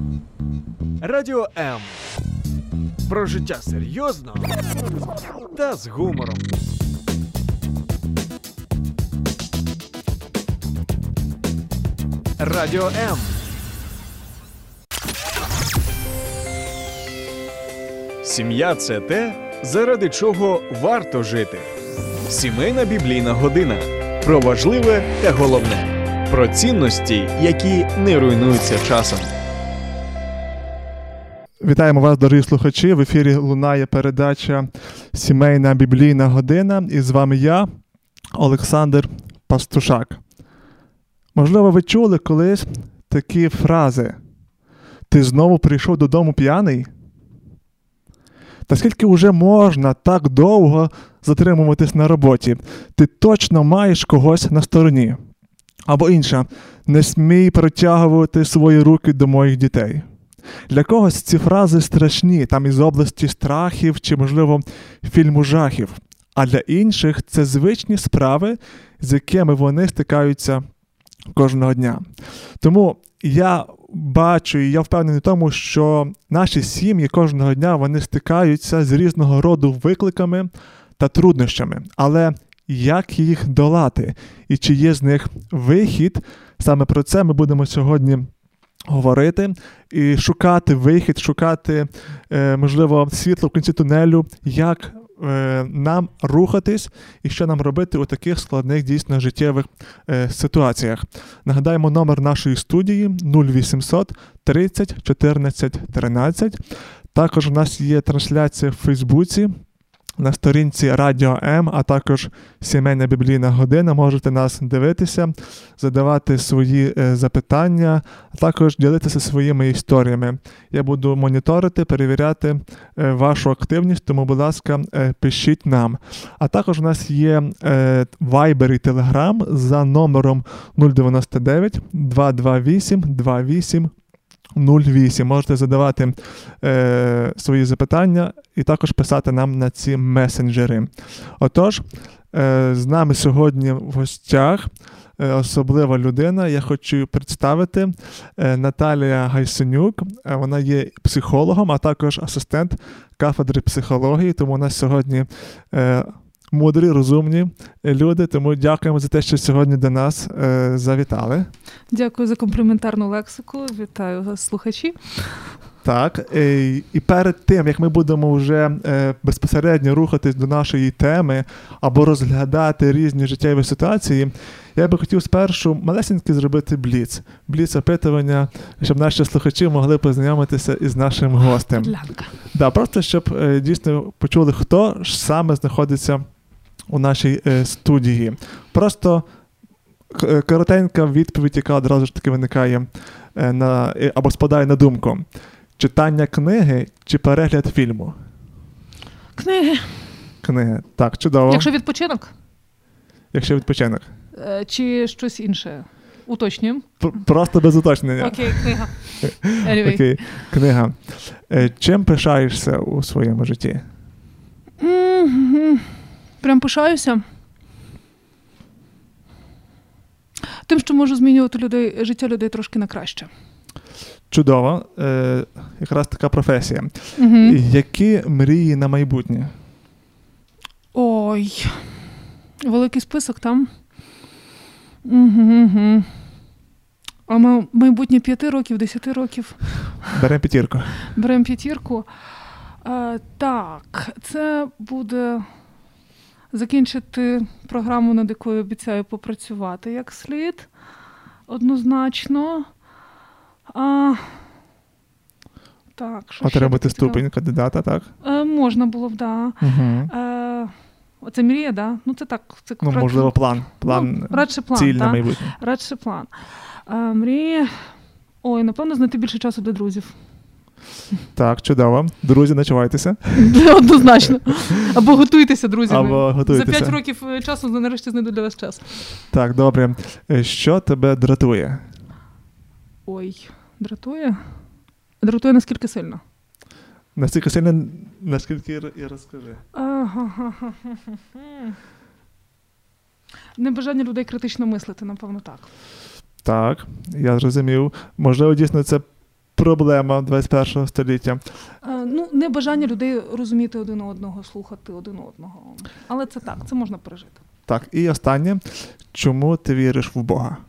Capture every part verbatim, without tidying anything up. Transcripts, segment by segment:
Радіо М. Про життя серйозно та з гумором. Радіо М. Сім'я – це те, заради чого варто жити. Сімейна біблійна година. Про важливе та головне. Про цінності, які не руйнуються часом. Вітаємо вас, дорогі слухачі. В ефірі лунає передача «Сімейна біблійна година». І з вами я, Олександр Пастушак. Можливо, ви чули колись такі фрази: «Ти знову прийшов додому п'яний?» Та скільки вже можна так довго затримуватись на роботі? Ти точно маєш когось на стороні. Або інша: «Не смій протягувати свої руки до моїх дітей». Для когось ці фрази страшні, там із області страхів чи, можливо, фільму жахів. А для інших це звичні справи, з якими вони стикаються кожного дня. Тому я бачу і я впевнений в тому, що наші сім'ї кожного дня вони стикаються з різного роду викликами та труднощами. Але як їх долати і чи є з них вихід, саме про це ми будемо сьогодні говорити і шукати вихід, шукати, е, можливо, світло в кінці тунелю, як е, нам рухатись і що нам робити у таких складних, дійсно, життєвих е, ситуаціях. Нагадаємо номер нашої студії нуль вісімсот тридцять чотирнадцять тринадцять. Також у нас є трансляція в Фейсбуці на сторінці Радіо М, а також Сімейна біблійна година. Можете нас дивитися, задавати свої е, запитання, а також ділитися своїми історіями. Я буду моніторити, перевіряти е, вашу активність, тому, будь ласка, е, пишіть нам. А також у нас є е, Viber і Telegram за номером нуль дев'яносто дев'ять двадцять двадцять вісім двадцять вісім нуль вісім. Можете задавати е, свої запитання і також писати нам на ці месенджери. Отож, е, з нами сьогодні в гостях е, особлива людина. Я хочу представити е, Наталія Гайсенюк. Е, вона є психологом, а також асистент кафедри психології. Тому у нас сьогодні е, мудрі, розумні люди. Тому дякуємо за те, що сьогодні до нас е, завітали. Дякую за компліментарну лексику. Вітаю вас, слухачі. Так, і, і перед тим, як ми будемо вже е, безпосередньо рухатись до нашої теми або розглядати різні життєві ситуації, я би хотів спершу малесенький зробити бліц. Бліц-опитування, щоб наші слухачі могли познайомитися із нашим гостем. Подлянка. Да, просто щоб е, дійсно почули, хто ж саме знаходиться у нашій е, студії. Просто к- коротенька відповідь, яка одразу ж таки виникає е, на, або спадає на думку. Читання книги чи перегляд фільму? Книги. Книги. Так, чудово. Якщо відпочинок? Якщо відпочинок. Е, Чи щось інше? Уточнюємо. П- Просто без уточнення. Окей, книга. Anyway. Окей, книга. Е, Чим пишаєшся у своєму житті? М-м-м. Прям пишаюся. Тим, що можу змінювати людей, життя людей трошки на краще. Чудово. Е, якраз така професія. Угу. Які мрії на майбутнє? Ой. Великий список там. Угу-гу. А ма- майбутнє п'яти років, десяти років. Беремо п'ятірку. Беремо п'ятірку. Е, так, це буде закінчити програму, над якою обіцяю попрацювати як слід. Однозначно. А, так, що Отримати ще таке? ступінь кандидата, так? Е, можна було б, да. Угу. Е, оце мрія, да? Ну, це так. Це Ну, радше- можливо, план. План, ну, радше план, ціль да. на майбутнє. Радше план. Е, мрія. Ой, напевно, знайти більше часу для друзів. Так, чудово. Друзі, начувайтеся. Однозначно. Або готуйтеся, друзі. Або готуйтеся. За п'ять років часу нарешті знайду для вас час. Так, добре. Е, Що тебе дратує? Ой, дратує? Дратує наскільки сильно? Настільки сильно, наскільки і розкажи. Ага. Небажання людей критично мислити, напевно, так. Так, я зрозумів. Можливо, дійсно це проблема двадцять першого століття. Е, ну, небажання людей розуміти один одного, слухати один одного. Але це так, це можна пережити. Так, і останнє. Чому ти віриш в Бога?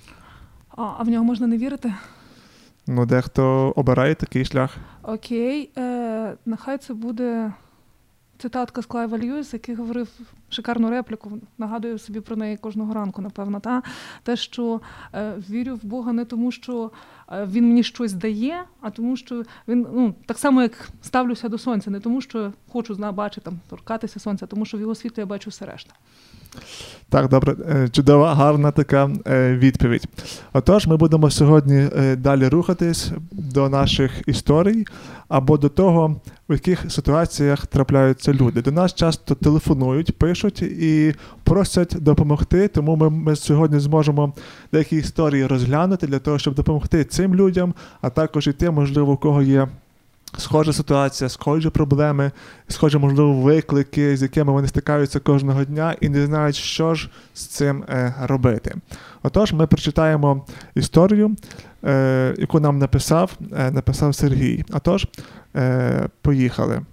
А, а в нього можна не вірити? Ну, дехто обирає такий шлях. Окей, е, нехай це буде цитатка з Клайва Льюіса, який говорив шикарну репліку, нагадую собі про неї кожного ранку, напевно. Та? Те, що е, вірю в Бога не тому, що е, він мені щось дає, а тому, що він, ну, так само, як ставлюся до сонця, не тому, що хочу зна, бачити, там, торкатися сонця, тому що в його світлі я бачу все решта. Так, добре, чудова, гарна така відповідь. Отож, ми будемо сьогодні далі рухатись до наших історій або до того, в яких ситуаціях трапляються люди. До нас часто телефонують, пишуть і просять допомогти, тому ми, ми сьогодні зможемо деякі історії розглянути для того, щоб допомогти цим людям, а також і тим, можливо, у кого є схожа ситуація, схожі проблеми, схожі, можливо, виклики, з якими вони стикаються кожного дня і не знають, що ж з цим е, робити. Отож, ми прочитаємо історію, е, яку нам написав, е, написав Сергій. Отож, е, поїхали.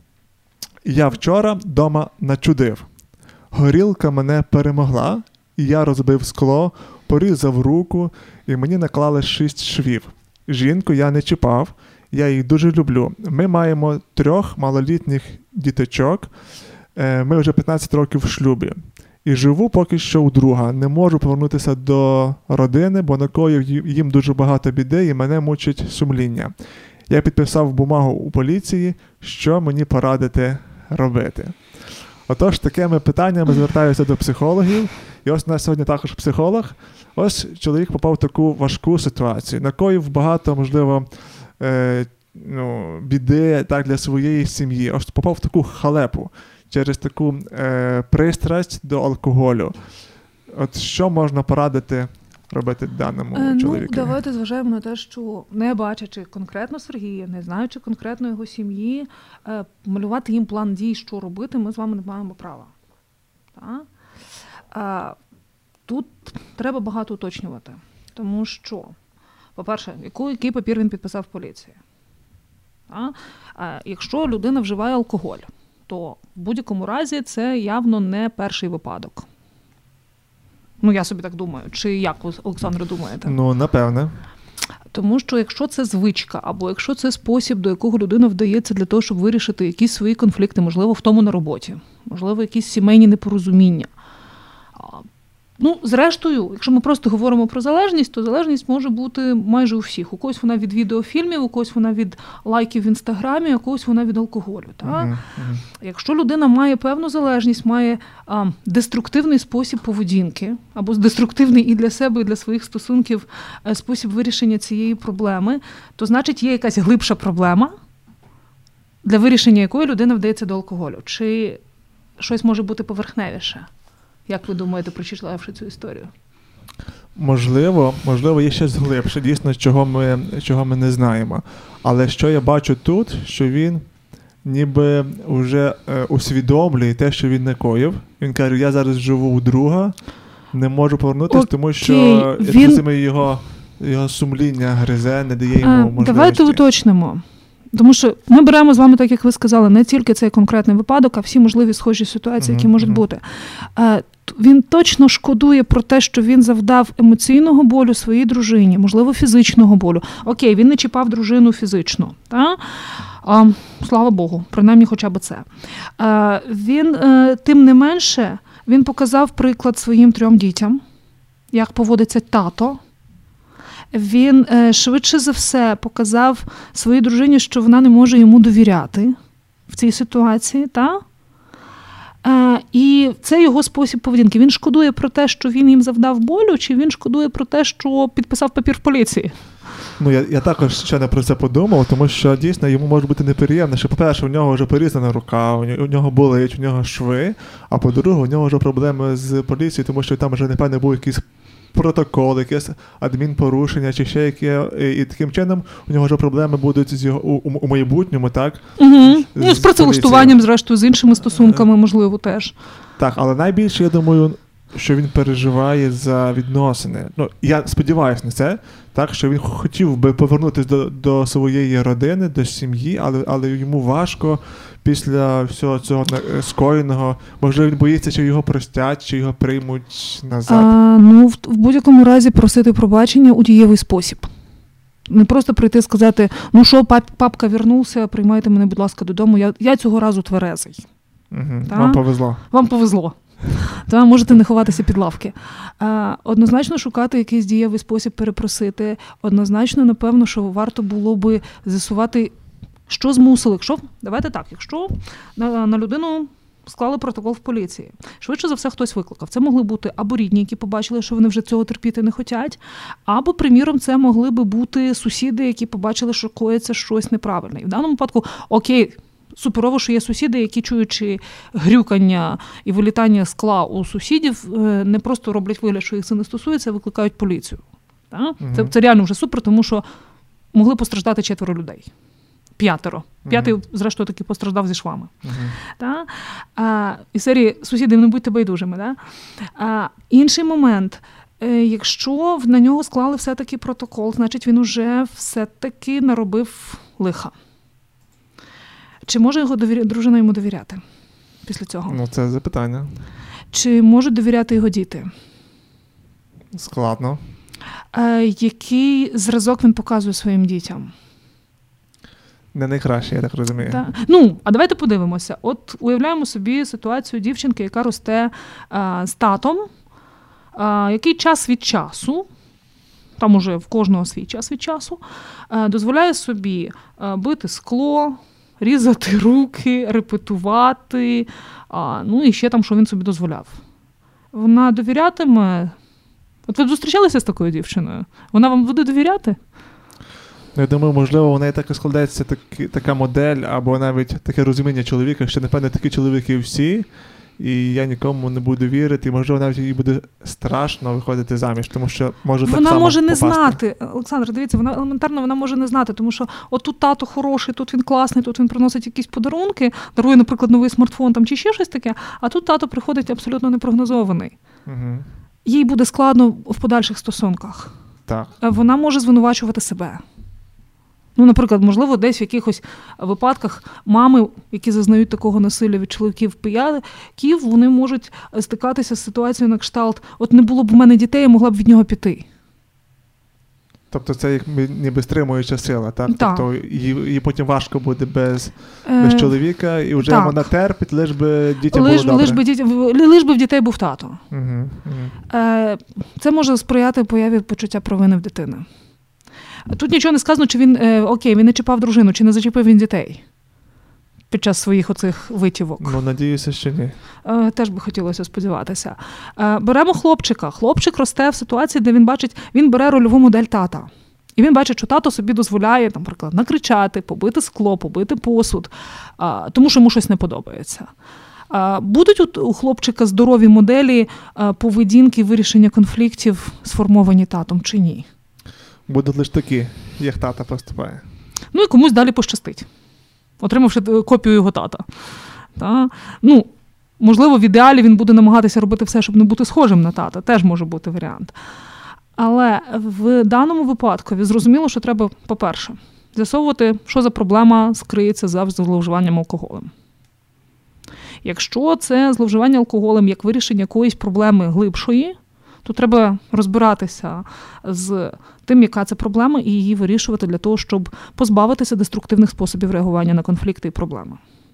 Я вчора вдома начудив. Горілка мене перемогла, і я розбив скло, порізав руку, і мені наклали шість швів. Жінку я не чіпав, я їх дуже люблю. Ми маємо трьох малолітніх діточок. Ми вже п'ятнадцять років в шлюбі. І живу поки що у друга. Не можу повернутися до родини, бо накоїв їм дуже багато біди і мене мучить сумління. Я підписав бумагу у поліції, що мені порадити робити. Отож, такими питаннями звертаюся до психологів. І ось у нас сьогодні також психолог. Ось чоловік попав в таку важку ситуацію. Накоїв багато, можливо, Е, ну, біди так, для своєї сім'ї. Ось попав в таку халепу через таку е, пристрасть до алкоголю. От що можна порадити робити даному е, чоловіку? Ну, давайте зважаємо на те, що не бачачи конкретно Сергія, не знаючи конкретно його сім'ї, е, малювати їм план дій, що робити, ми з вами не маємо права. Так? Е, тут треба багато уточнювати, тому що по-перше, яку, який папір він підписав в поліції? А? А якщо людина вживає алкоголь, то в будь-якому разі це явно не перший випадок. Ну, я собі так думаю. Чи як ви, Олександре, думаєте? Ну, напевне. Тому що якщо це звичка, або якщо це спосіб, до якого людина вдається для того, щоб вирішити якісь свої конфлікти, можливо, в тому на роботі, можливо, якісь сімейні непорозуміння. Ну, зрештою, якщо ми просто говоримо про залежність, то залежність може бути майже у всіх. У когось вона від відеофільмів, у когось вона від лайків в Інстаграмі, а у когось вона від алкоголю. Так? Uh-huh, uh-huh. Якщо людина має певну залежність, має а, деструктивний спосіб поведінки, або деструктивний і для себе, і для своїх стосунків а, спосіб вирішення цієї проблеми, то значить є якась глибша проблема, для вирішення якої людина вдається до алкоголю. Чи щось може бути поверхневіше? Як ви думаєте, прочитавши цю історію? Можливо, можливо, є щось глибше, дійсно, чого ми, чого ми не знаємо. Але що я бачу тут, що він ніби вже е, усвідомлює те, що він накоїв. Він каже, я зараз живу у друга, не можу повернутися, Окей. тому що він... його, його сумління гризе, не дає йому можливості. Давайте уточнимо. Тому що ми беремо з вами, так як ви сказали, не тільки цей конкретний випадок, а всі можливі схожі ситуації, які mm-hmm. можуть бути. Він точно шкодує про те, що він завдав емоційного болю своїй дружині, можливо, фізичного болю. Окей, він не чіпав дружину фізично. Та? А, слава Богу, принаймні хоча б це. А, він, тим не менше, він показав приклад своїм трьом дітям, як поводиться тато. Він швидше за все показав своїй дружині, що вона не може йому довіряти в цій ситуації, та? І це його спосіб поведінки. Він шкодує про те, що він їм завдав болю, чи він шкодує про те, що підписав папір в поліції? Ну, я, я також ще не про це подумав, тому що дійсно йому може бути неприємно, що, по-перше, у нього вже порізана рука, у нього болить, у нього шви, а по-друге, у нього вже проблеми з поліцією, тому що там вже, напевне, був якийсь протокол, якесь адмінпорушення чи ще яке, і таким чином у нього вже проблеми будуть з його, у, у майбутньому, так? Угу. З, з працевлаштуванням, зрештою, з іншими стосунками, можливо, теж. Так, але найбільше, я думаю, що він переживає за відносини. Ну, я сподіваюся на це, так, що він хотів би повернутися до, до своєї родини, до сім'ї, але, але йому важко після всього цього скоєного. Можливо, він боїться, чи його простять, чи його приймуть назад. А, ну, в, в будь-якому разі просити пробачення у дієвий спосіб. Не просто прийти і сказати, ну що, пап, папка вернувся, приймайте мене, будь ласка, додому, я, я цього разу тверезий. Угу. Вам повезло. Вам повезло. Та, можете не ховатися під лавки. А, однозначно шукати якийсь дієвий спосіб перепросити. Однозначно, напевно, що варто було би з'ясувати, що змусило. Якщо, давайте так, якщо на, на людину склали протокол в поліції, швидше за все хтось викликав. Це могли бути або рідні, які побачили, що вони вже цього терпіти не хочуть, або, приміром, це могли би бути сусіди, які побачили, що коїться щось неправильне. І в даному випадку, окей, суперово, що є сусіди, які, чуючи грюкання і вилітання скла у сусідів, не просто роблять вигляд, що їх це не стосується, а викликають поліцію. Так? Угу. Це, це реально вже супер, тому що могли постраждати четверо людей. П'ятеро. П'ятий, угу. зрештою, таки постраждав зі швами. Угу. Та? А, і серії «Сусіди, не будьте байдужими». Да? А, інший момент. Якщо на нього склали все-таки протокол, значить він уже все-таки наробив лиха. Чи може його довір... дружина йому довіряти після цього? Ну, це запитання. Чи можуть довіряти його діти? Складно. Е, який зразок він показує своїм дітям? Не найкраще, я так розумію. Так. Ну, а давайте подивимося. От уявляємо собі ситуацію дівчинки, яка росте а, з татом, а, який час від часу, там уже в кожного свій час від часу, а, дозволяє собі а, бити скло, різати руки, репетувати, а, ну і ще там, що він собі дозволяв. Вона довірятиме? От ви зустрічалися з такою дівчиною? Вона вам буде довіряти? Я думаю, можливо, у неї так і складається так, така модель, або навіть таке розуміння чоловіка, що, напевно, такі чоловіки всі, і я нікому не буду вірити, і, можливо, навіть їй буде страшно виходити заміж, тому що може так вона само може не попасти. знати. Олександр, дивіться, вона елементарно вона може не знати, тому що от тут тато хороший, тут він класний, тут він приносить якісь подарунки, дарує, наприклад, новий смартфон там, чи ще щось таке, а тут тато приходить абсолютно непрогнозований. Угу. Їй буде складно в подальших стосунках. Так. Вона може звинувачувати себе. Ну, наприклад, можливо, десь в якихось випадках мами, які зазнають такого насилля від чоловіків-пияків, вони можуть стикатися з ситуацією на кшталт, от не було б в мене дітей, я могла б від нього піти. Тобто це як ніби стримуюча сила, так? Так. Тобто їй, їй потім важко буде без, без е, чоловіка, і вже так. вона терпить, лиш би дітям лиш, було добре. Лиш би, дітя, лиш би в дітей був тато. Угу, угу. Е, це може сприяти появі почуття провини в дитини. Тут нічого не сказано, чи він, е, окей, він не чіпав дружину, чи не зачепив він дітей під час своїх оцих витівок. Ну, надіюся, що ні. Е, теж би хотілося сподіватися. Е, беремо хлопчика. Хлопчик росте в ситуації, де він бачить, він бере рольову модель тата. І він бачить, що тато собі дозволяє, наприклад, накричати, побити скло, побити посуд, е, тому що йому щось не подобається. Е, будуть у, у хлопчика здорові моделі е, поведінки, вирішення конфліктів, сформовані татом, чи ні? Будуть лише такі, як тата поступає. Ну і комусь далі пощастить, отримавши копію його тата. Та? Ну, можливо, в ідеалі він буде намагатися робити все, щоб не бути схожим на тата. Теж може бути варіант. Але в даному випадку зрозуміло, що треба, по-перше, з'ясовувати, що за проблема скриється за зловживанням алкоголем. Якщо це зловживання алкоголем як вирішення якоїсь проблеми глибшої, то треба розбиратися з тим, яка це проблема, і її вирішувати для того, щоб позбавитися деструктивних способів реагування на конфлікти і проблеми.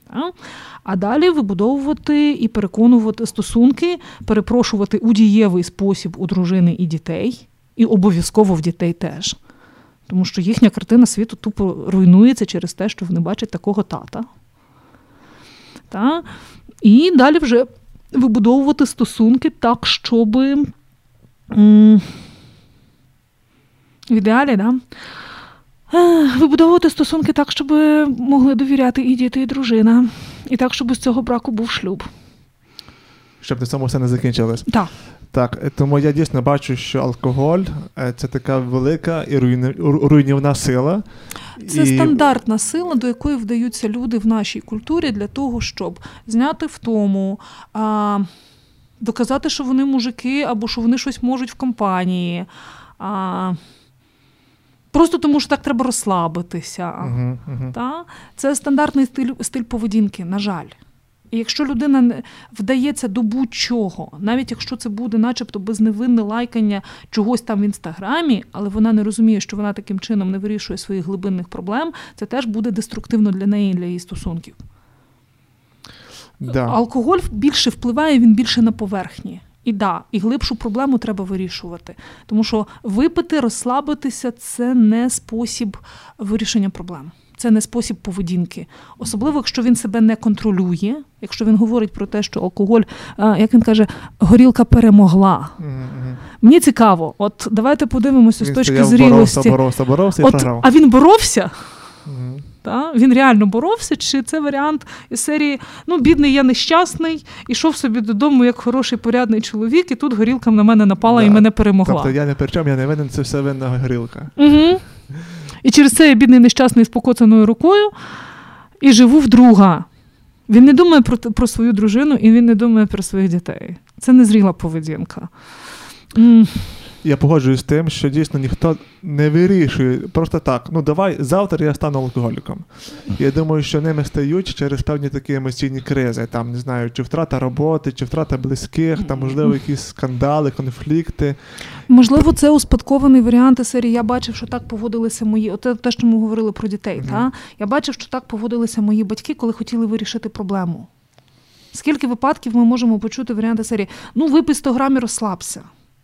А далі вибудовувати і переконувати стосунки, перепрошувати у дієвий спосіб у дружини і дітей, і обов'язково в дітей теж. Тому що їхня картина світу тупо руйнується через те, що вони бачать такого тата. Та? І далі вже вибудовувати стосунки так, щоб в ідеалі, да? Вибудовувати стосунки так, щоб могли довіряти і діти, і дружина. І так, щоб з цього браку був шлюб. Щоб на цьому все не закінчилось. Так. Так, тому я дійсно бачу, що алкоголь – це така велика і руйнівна сила. Це і... стандартна сила, до якої вдаються люди в нашій культурі для того, щоб зняти втому, а, доказати, що вони мужики, або що вони щось можуть в компанії. А, просто тому, що так треба розслабитися. Uh-huh, uh-huh. Та? Це стандартний стиль, стиль поведінки, на жаль. І якщо людина вдається до будь-чого, навіть якщо це буде начебто безневинне лайкання чогось там в Інстаграмі, але вона не розуміє, що вона таким чином не вирішує своїх глибинних проблем, це теж буде деструктивно для неї і для її стосунків. Да. Алкоголь більше впливає, він більше на поверхні. І да, і глибшу проблему треба вирішувати. Тому що випити, розслабитися – це не спосіб вирішення проблем. Це не спосіб поведінки. Особливо, якщо він себе не контролює, якщо він говорить про те, що алкоголь, як він каже, горілка перемогла. Mm-hmm. Мені цікаво, от давайте подивимося він з точки стояв, зрілості. Боровся, боровся, боровся і от, програв. А він боровся? Mm-hmm. Та? Він реально боровся, чи це варіант із серії, ну, бідний, я нещасний, ішов собі додому як хороший, порядний чоловік, і тут горілка на мене напала да. і мене перемогла. Тобто я не при чому, я не винен, це все винна горілка. Угу. І через це я бідний, нещасний з покоцаною рукою і живу вдруга. Він не думає про, про свою дружину і він не думає про своїх дітей. Це незріла поведінка. М. Я погоджуюсь з тим, що дійсно ніхто не вирішує просто так, ну давай, завтра я стану алкоголіком. Я думаю, що ними стають через певні такі емоційні кризи, там, не знаю, чи втрата роботи, чи втрата близьких, там, можливо, якісь скандали, конфлікти. Можливо, це успадкований варіант із серії «Я бачив, що так поводилися мої...» Оте те, що ми говорили про дітей, mm-hmm. та? Я бачив, що так поводилися мої батьки, коли хотіли вирішити проблему. Скільки випадків ми можемо почути варіанти серії «Ну, випий сто грамів, розслабся».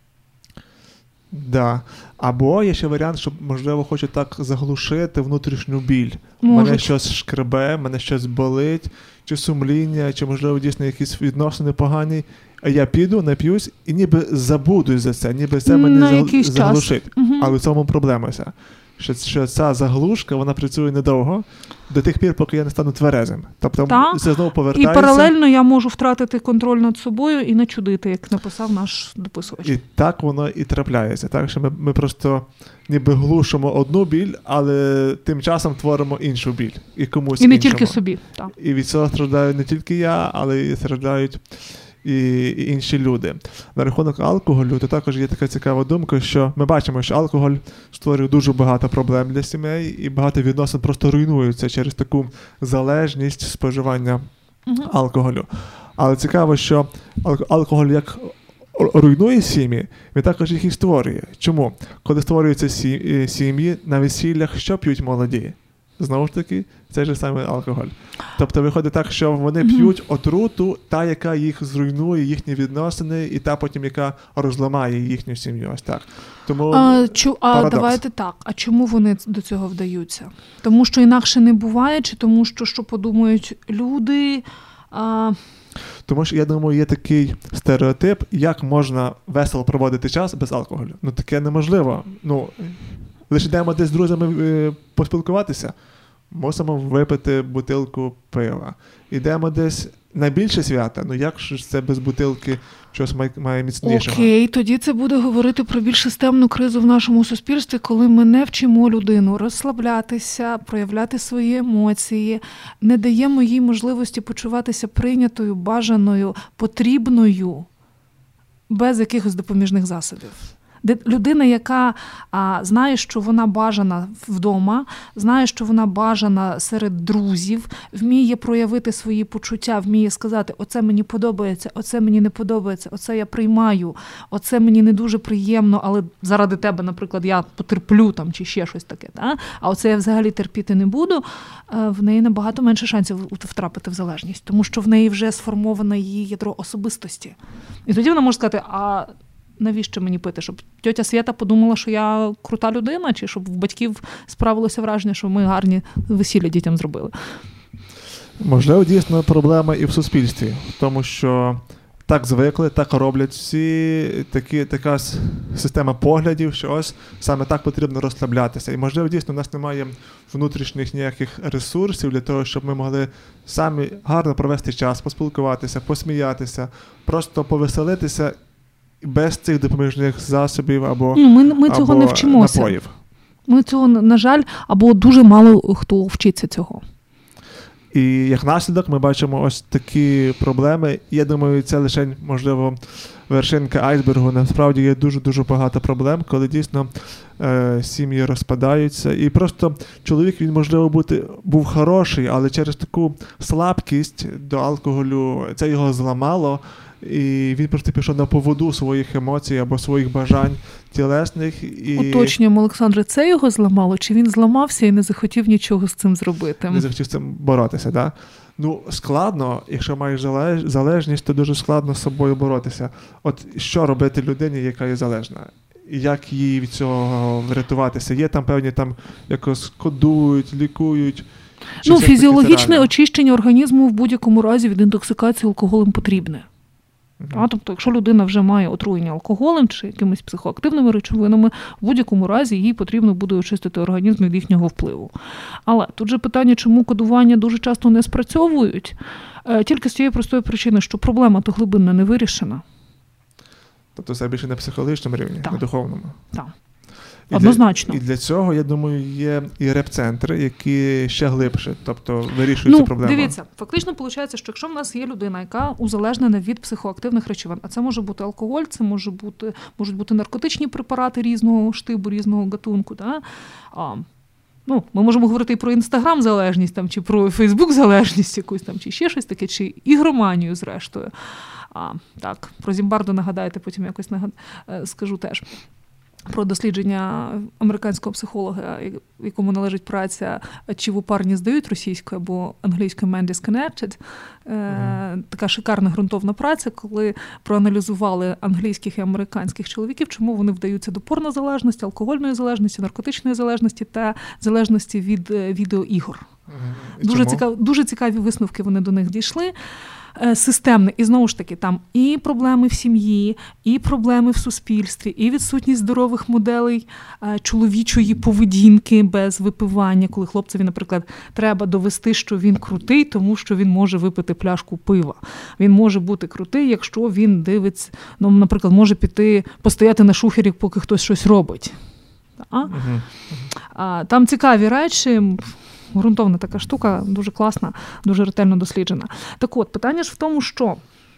Да. Або є ще варіант, що, можливо, хоче так заглушити внутрішню біль. Можуть. Мене щось шкребе, мене щось болить, чи сумління, чи, можливо, дійсно якісь відносини погані. А я піду, нап'юсь і ніби забудусь за це, ніби це мене загл... заглушить. Угу. Але в цьому проблема вся. Що, що ця заглушка, вона працює недовго, до тих пір, поки я не стану тверезим. Тобто Та? це знову повертається. І паралельно я можу втратити контроль над собою і начудити, як написав наш дописувач. І так воно і трапляється. Так що ми, ми просто ніби глушимо одну біль, але тим часом творимо іншу біль. І комусь І не іншому. тільки собі. Так. І від цього страждаю не тільки я, але і страждають і, і інші люди. На рахунок алкоголю, то також є така цікава думка, що ми бачимо, що алкоголь створює дуже багато проблем для сімей, і багато відносин просто руйнуються через таку залежність споживання угу. алкоголю. Але цікаво, що алкоголь як руйнує сім'ї, він також їх і створює. Чому? Коли створюються сім'ї на весіллях, що п'ють молоді? Знову ж таки, це ж саме алкоголь. Тобто виходить так, що вони п'ють отруту, та, яка їх зруйнує, їхні відносини, і та потім, яка розламає їхню сім'ю. Ось так. Тому а, чу, а давайте так, а чому вони до цього вдаються? Тому що інакше не буває, чи тому що, що подумають люди? А... Тому що, я думаю, є такий стереотип, як можна весело проводити час без алкоголю. Ну, таке неможливо. Ну, лише йдемо десь з друзями е, поспілкуватися, мусимо випити бутилку пива. Йдемо десь на більше свята, ну як ж це без бутилки щось має, має міцнішого? Окей, тоді це буде говорити про більш системну кризу в нашому суспільстві, коли ми не вчимо людину розслаблятися, проявляти свої емоції, не даємо їй можливості почуватися прийнятою, бажаною, потрібною, без якихось допоміжних засобів. Де людина, яка а, знає, що вона бажана вдома, знає, що вона бажана серед друзів, вміє проявити свої почуття, вміє сказати, оце мені подобається, оце мені не подобається, оце я приймаю, оце мені не дуже приємно, але заради тебе, наприклад, я потерплю там чи ще щось таке, та? А оце я взагалі терпіти не буду, в неї набагато менше шансів втрапити в залежність, тому що в неї вже сформоване її ядро особистості. І тоді вона може сказати, а навіщо мені пити? Щоб тьотя Свята подумала, що я крута людина, чи щоб в батьків справилося враження, що ми гарні весілля дітям зробили? Можливо, дійсно проблема і в суспільстві, тому що так звикли, так роблять всі, такі, така система поглядів, що ось саме так потрібно розслаблятися. І, можливо, дійсно, у нас немає внутрішніх ніяких ресурсів для того, щоб ми могли самі гарно провести час, поспілкуватися, посміятися, просто повеселитися без цих допоміжних засобів або, ну, ми, ми цього або не вчимося. напоїв. Ми цього, на жаль, або дуже мало хто вчиться цього. І як наслідок ми бачимо ось такі проблеми. Я думаю, це лише, можливо, вершинка айсбергу. Насправді є дуже-дуже багато проблем, коли дійсно е, сім'ї розпадаються. І просто чоловік, він, можливо, бути, був хороший, але через таку слабкість до алкоголю це його зламало. І він просто пішов на поводу своїх емоцій або своїх бажань тілесних. І... Уточнюємо, Олександре, це його зламало, чи він зламався і не захотів нічого з цим зробити? Не захотів з цим боротися, так? Да? Ну, складно, якщо маєш залеж... залежність, то дуже складно з собою боротися. От що робити людині, яка є залежна? І як їй від цього врятуватися? Є там певні, там якось кодують, лікують? Ну, фізіологічне очищення організму в будь-якому разі від інтоксикації алкоголем потрібне. А, тобто, якщо людина вже має отруєння алкоголем чи якимись психоактивними речовинами, в будь-якому разі їй потрібно буде очистити організм від їхнього впливу. Але тут же питання, чому кодування дуже часто не спрацьовують, тільки з цієї простої причини, що проблема то глибинна не вирішена. Тобто це більше на психологічному рівні, так. на духовному. Так. І Однозначно. Для, і для цього, я думаю, є і реп-центри, які ще глибше, тобто вирішують ну, цю проблему. Дивіться, фактично виходить, що якщо в нас є людина, яка узалежнена від психоактивних речовин, а це може бути алкоголь, це може бути, можуть бути наркотичні препарати різного штибу, різного гатунку, да? а, ну, ми можемо говорити і про інстаграм-залежність, там, чи про фейсбук-залежність якусь, там, чи ще щось таке, чи ігроманію, зрештою. А, так, про Зімбарду нагадайте, потім якось нагад... скажу теж. Про дослідження американського психолога, якому належить праця «Чи в у парні здають» російською або англійською «Man Disconnected». Mm-hmm. Така шикарна ґрунтовна праця, коли проаналізували англійських і американських чоловіків, чому вони вдаються до порнозалежності, алкогольної залежності, наркотичної залежності та залежності від відеоігор. Mm-hmm. Дуже цікаві, дуже цікаві висновки вони до них дійшли. Системне. І знову ж таки, там і проблеми в сім'ї, і проблеми в суспільстві, і відсутність здорових моделей чоловічої поведінки без випивання, коли хлопцеві, наприклад, треба довести, що він крутий, тому що він може випити пляшку пива. Він може бути крутий, якщо він дивиться, ну, наприклад, може піти постояти на шухері, поки хтось щось робить. А? Угу. А, там цікаві речі. Грунтовна така штука, дуже класна, дуже ретельно досліджена. Так от, питання ж в тому, що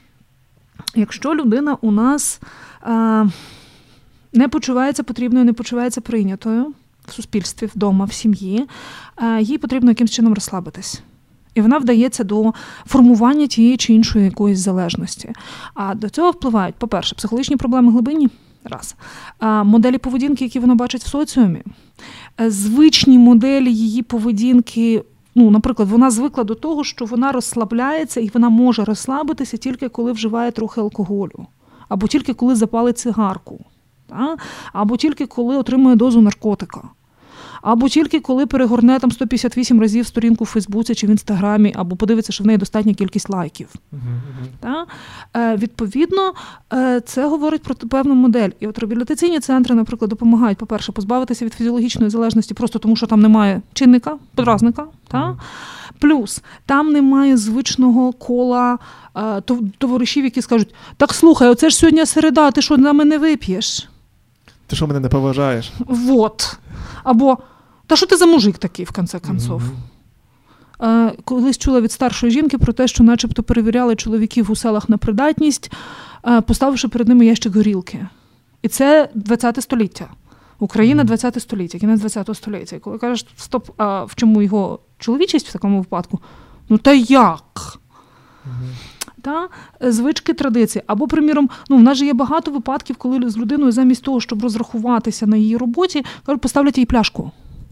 якщо людина у нас а, не почувається потрібною, не почувається прийнятою в суспільстві, вдома, в сім'ї, а, їй потрібно якимось чином розслабитись. І вона вдається до формування тієї чи іншої якоїсь залежності. А до цього впливають, по-перше, психологічні проблеми глибинні, раз. А, моделі поведінки, які вона бачить в соціумі. Звичні моделі її поведінки, ну, наприклад, вона звикла до того, що вона розслабляється і вона може розслабитися тільки коли вживає трохи алкоголю, або тільки коли запалить цигарку, та? Або тільки коли отримує дозу наркотика, або тільки коли перегорне там сто п'ятдесят вісім разів сторінку в Фейсбуці чи в Інстаграмі, або подивиться, що в неї достатня кількість лайків. Uh-huh. Та? Е, відповідно, е, це говорить про певну модель. І от реабілітаційні центри, наприклад, допомагають, по-перше, позбавитися від фізіологічної залежності просто тому, що там немає чинника, подразника. Та? Uh-huh. Плюс, там немає звичного кола е, товаришів, які скажуть, так, слухай, оце ж сьогодні середа, ти що, на мене вип'єш? Ти що, мене не поважаєш? Вот. Або, та що ти за мужик такий, в кінці концов? Mm-hmm. Е, колись чула від старшої жінки про те, що начебто перевіряли чоловіків у селах на придатність, е, поставивши перед ними ящик горілки. І це ХХ століття. Україна ХХ століття, кінець ХХ століття. І коли кажеш, стоп, а в чому його чоловічість в такому випадку? Ну та як? Mm-hmm. Та, звички, традиції. Або, приміром, ну, в нас же є багато випадків, коли з людиною замість того, щоб розрахуватися на її роботі, кажуть, поставлять їй пляшку.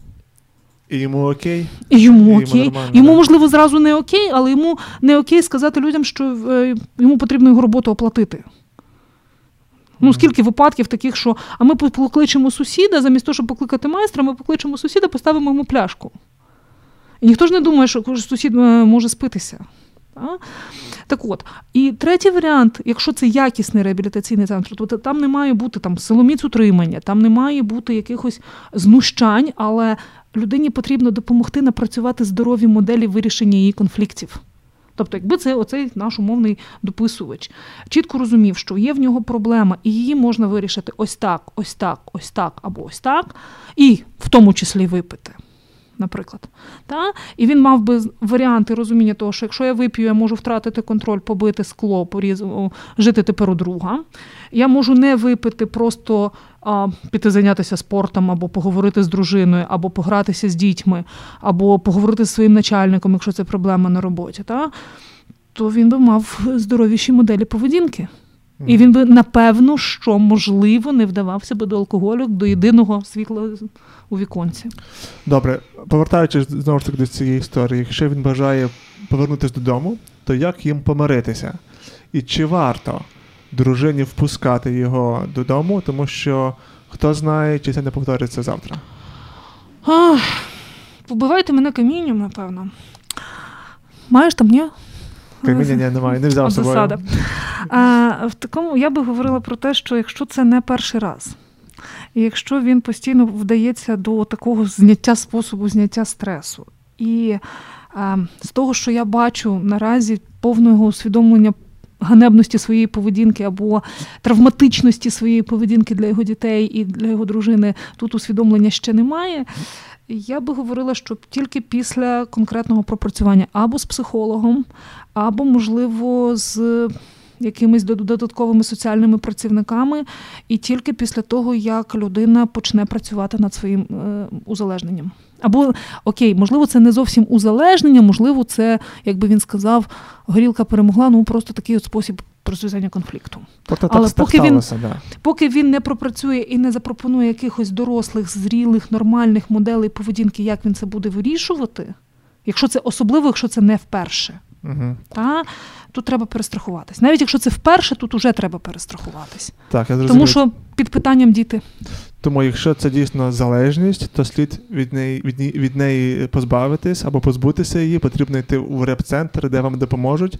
І йому окей? І йому і окей. Йому, йому да. можливо, зразу не окей, але йому не окей сказати людям, що е, йому потрібно його роботу оплатити. Ну, скільки випадків таких, що, а ми покличемо сусіда, замість того, щоб покликати майстра, ми покличемо сусіда, поставимо йому пляшку. І ніхто ж не думає, що сусід може спитися. Так? Так от, і третій варіант, якщо це якісний реабілітаційний центр, то там не має бути там силоміць утримання, там не має бути якихось знущань, але людині потрібно допомогти напрацювати здорові моделі вирішення її конфліктів. Тобто, якби це оцей наш умовний дописувач чітко розумів, що є в нього проблема, і її можна вирішити ось так, ось так, ось так або ось так, і в тому числі випити. наприклад. Та? І він мав би варіанти розуміння того, що якщо я вип'ю, я можу втратити контроль, побити скло, поріз... жити тепер у друга. Я можу не випити, просто а, піти зайнятися спортом, або поговорити з дружиною, або погратися з дітьми, або поговорити з своїм начальником, якщо це проблема на роботі. Та? То він би мав здоровіші моделі поведінки. І він би, напевно, що, можливо, не вдавався би до алкоголю, до єдиного світла у віконці. Добре, повертаючись знову ж таки до цієї історії, якщо він бажає повернутися додому, то як їм помиритися? І чи варто дружині впускати його додому, тому що хто знає, чи це не повториться завтра? Ах, побивайте мене камінням, напевно. Маєш там, ні? Каміння ні, немає, не взяв з собою. Засада. А, в такому я би говорила про те, що якщо це не перший раз, і якщо він постійно вдається до такого зняття способу зняття стресу, і а, з того, що я бачу наразі повного усвідомлення ганебності своєї поведінки або травматичності своєї поведінки для його дітей і для його дружини, тут усвідомлення ще немає, я би говорила, що тільки після конкретного пропрацювання або з психологом, або, можливо, з якимись додатковими соціальними працівниками, і тільки після того, як людина почне працювати над своїм е, узалежненням. Або, окей, можливо, це не зовсім узалежнення, можливо, це, як би він сказав, горілка перемогла, ну, просто такий от спосіб розв'язання конфлікту. Тобто, але так поки сталося, він, да. поки він не пропрацює і не запропонує якихось дорослих, зрілих, нормальних моделей поведінки, як він це буде вирішувати, якщо це особливо, якщо це не вперше, Угу. та, тут треба перестрахуватись. Навіть якщо це вперше, тут уже треба перестрахуватись. Так, я зрозумів. Тому що під питанням діти. Тому якщо це дійсно залежність, то слід від неї, від, неї, від неї позбавитись або позбутися її, потрібно йти у реп-центр, де вам допоможуть.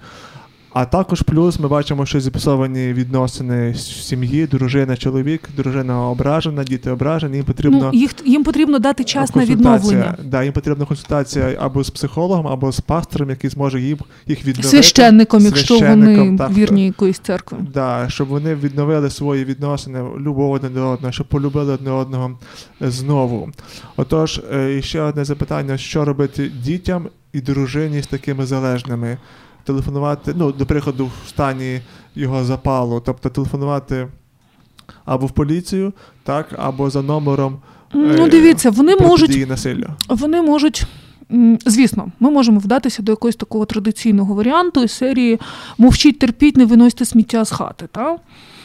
А також плюс ми бачимо, що зіпсовані відносини в сім'ї, дружина, чоловік, дружина ображена, діти ображені, їм потрібно... Ну, їх, їм потрібно дати час на відновлення. Да, їм потрібна консультація або з психологом, або з пастором, який зможе їм, їх відновити. Священником, якщо вони так, вірні якоїсь церкви. Да, щоб вони відновили свої відносини, любов одне до одного, щоб полюбили одне одного знову. Отож, ще одне запитання, що робити дітям і дружині з такими залежними? Телефонувати, ну, до прикладу, в стані його запалу, тобто телефонувати або в поліцію, так, або за номером ну, дивіться, вони можуть, насилля. Вони можуть, звісно, ми можемо вдатися до якогось такого традиційного варіанту із серії «мовчіть, терпіть, не виносьте сміття з хати». Так?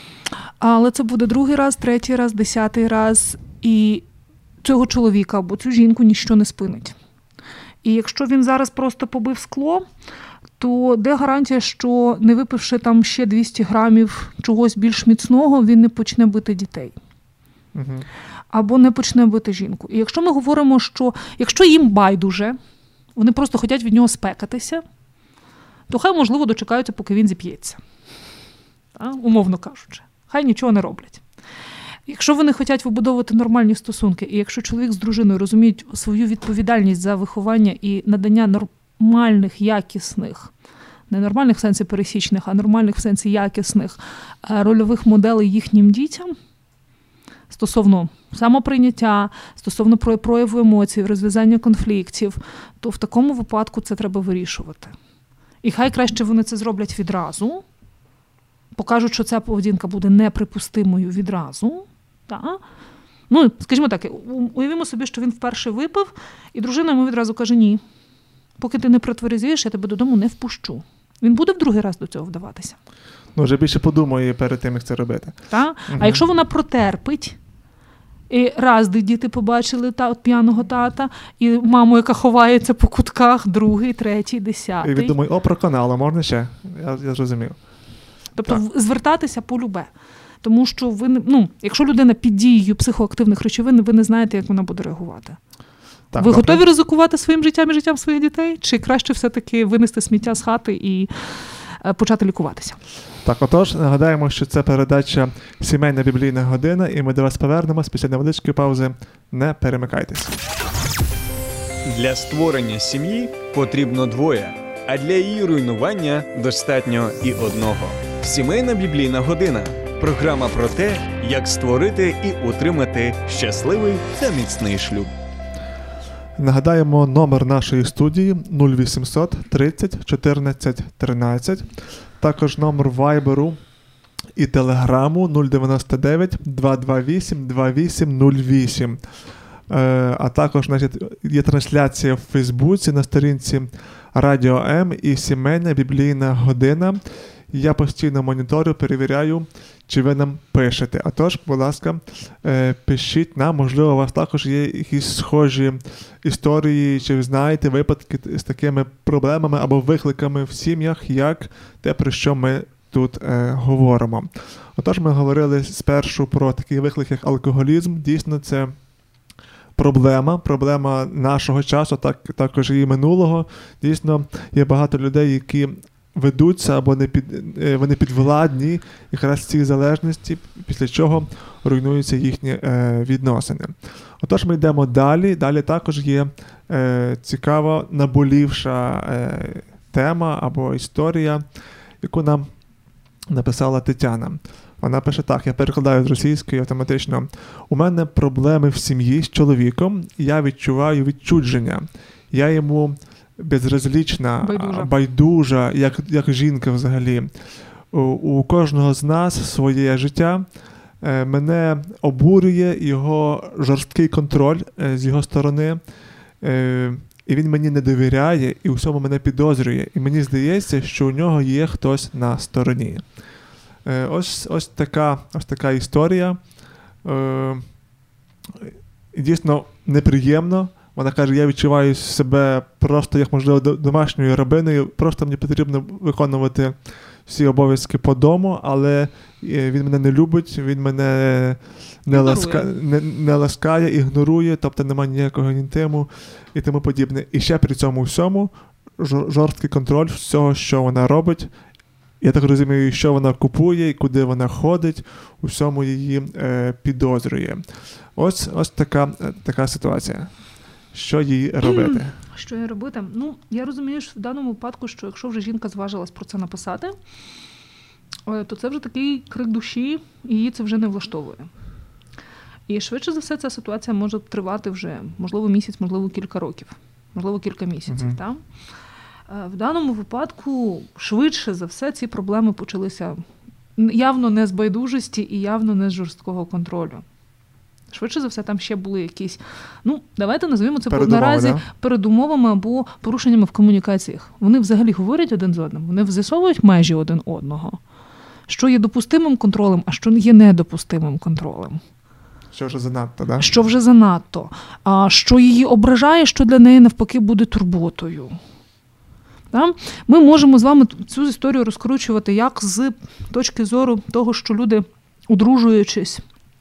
Але це буде другий раз, третій раз, десятий раз, і цього чоловіка або цю жінку ніщо не спинить. І якщо він зараз просто побив скло, то де гарантія, що не випивши там ще двісті грамів чогось більш міцного, він не почне бити дітей. Угу. Або не почне бити жінку. І якщо ми говоримо, що якщо їм байдуже, вони просто хочуть від нього спекатися, то хай, можливо, дочекаються, поки він зіп'ється. А? Умовно кажучи. Хай нічого не роблять. Якщо вони хочуть вибудовувати нормальні стосунки, і якщо чоловік з дружиною розуміють свою відповідальність за виховання і надання нормальних, якісних, не нормальних в сенсі пересічних, а нормальних в сенсі якісних рольових моделей їхнім дітям, стосовно самоприйняття, стосовно прояву емоцій, розв'язання конфліктів, то в такому випадку це треба вирішувати. І хай краще вони це зроблять відразу, покажуть, що ця поведінка буде неприпустимою відразу. Так? Ну, скажімо так, уявімо собі, що він вперше випив, і дружина йому відразу каже: ні, поки ти не протверезієш, я тебе додому не впущу. Він буде в другий раз до цього вдаватися. Ну, вже більше подумає перед тим, як це робити. Так? Угу. А якщо вона протерпить, і раз діти побачили та, от п'яного тата, і маму, яка ховається по кутках, другий, третій, десятий. І він думає: о, проканала, можна ще? Я, я зрозумів. Тобто так. звертатися по-любе. Тому що ви, ну, якщо людина під дією психоактивних речовин, ви не знаєте, як вона буде реагувати. Так, ви добре. готові ризикувати своїм життям і життям своїх дітей? Чи краще все-таки винести сміття з хати і е, почати лікуватися? Так, отож, нагадаємо, що це передача «Сімейна біблійна година», і ми до вас повернемось після невеличкої паузи. Не перемикайтесь. Для створення сім'ї потрібно двоє, а для її руйнування достатньо і одного. «Сімейна біблійна година» – програма про те, як створити і утримати щасливий та міцний шлюб. Нагадаємо номер нашої студії нуль вісімсот тридцять чотирнадцять тринадцять, також номер вайберу і телеграму нуль дев'яносто дев'ять двісті двадцять вісім двадцять вісім нуль вісім. А також, значить, є трансляція в Фейсбуці на сторінці Радіо М і Сімейна Біблійна Година. Я постійно моніторю, перевіряю, чи ви нам пишете. А тож, будь ласка, пишіть нам, можливо, у вас також є якісь схожі історії, чи ви знаєте випадки з такими проблемами або викликами в сім'ях, як те, про що ми тут е, говоримо. Отож, ми говорили спершу про такий виклик, як алкоголізм. Дійсно, це проблема, проблема нашого часу, так, також і минулого. Дійсно, є багато людей, які ведуться або не під, вони підвладні якраз цій залежності, після чого руйнуються їхні е, відносини. Отож, ми йдемо далі. Далі також є е, цікава, наболівша е, тема або історія, яку нам написала Тетяна. Вона пише так, я перекладаю з російської автоматично. У мене проблеми в сім'ї з чоловіком, я відчуваю відчудження. Я йому безразлічна, байдужа, байдужа як, як жінка взагалі. У, у кожного з нас своє життя. Е, мене обурює його жорсткий контроль е, з його сторони. Е, і він мені не довіряє, і у всьому мене підозрює. І мені здається, що у нього є хтось на стороні. Е, ось, ось, така, ось така історія. Е, дійсно неприємно. Вона каже, я відчуваю себе просто, як, можливо, домашньою рабиною, просто мені потрібно виконувати всі обов'язки по дому, але він мене не любить, він мене не, ласка... не, не ласкає, ігнорує, тобто немає ніякого інтиму і тому подібне. І ще при цьому всьому жорсткий контроль всього, що вона робить. Я так розумію, що вона купує і куди вона ходить, у всьому її е, підозрює. Ось, ось така, така ситуація. Що їй робити? Що їй робити? Ну, я розумію, що в даному випадку, що якщо вже жінка зважилась про це написати, то це вже такий крик душі, і її це вже не влаштовує. І швидше за все ця ситуація може тривати вже, можливо, місяць, можливо, кілька років, можливо, кілька місяців. Uh-huh. Так? В даному випадку, швидше за все, ці проблеми почалися явно не з байдужості і явно не з жорсткого контролю. Швидше за все, там ще були якісь, ну, давайте назвемо це передумови, наразі да? передумовами або порушеннями в комунікаціях. Вони взагалі говорять один з одним, вони з'ясовують межі один одного. Що є допустимим контролем, а що є недопустимим контролем. Що вже занадто, да? Що вже занадто. А що її ображає, що для неї навпаки буде турботою. Да? Ми можемо з вами цю історію розкручувати як з точки зору того, що люди, одружуючись,